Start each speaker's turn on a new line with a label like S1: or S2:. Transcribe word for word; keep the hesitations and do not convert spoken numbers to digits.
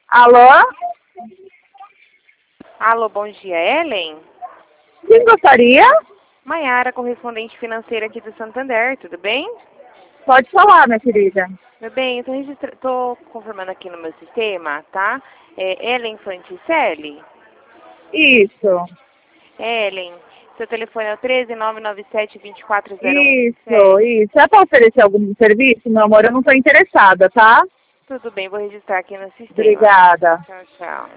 S1: Alô?
S2: Alô, bom dia, Ellen?
S1: Quem gostaria?
S2: Maiara, correspondente financeira aqui do Santander, tudo bem?
S1: Pode falar, minha querida.
S2: Meu bem, eu tô, registra... tô confirmando aqui no meu sistema, tá? É Ellen Fanticelli?
S1: Isso,
S2: Ellen, seu telefone é o treze nove nove sete, vinte e quatro zero um
S1: isso,
S2: sete.
S1: isso. É para oferecer algum serviço, meu amor? Eu não estou interessada, tá?
S2: Tudo bem, vou registrar aqui no sistema.
S1: Obrigada.
S2: Tchau, tchau.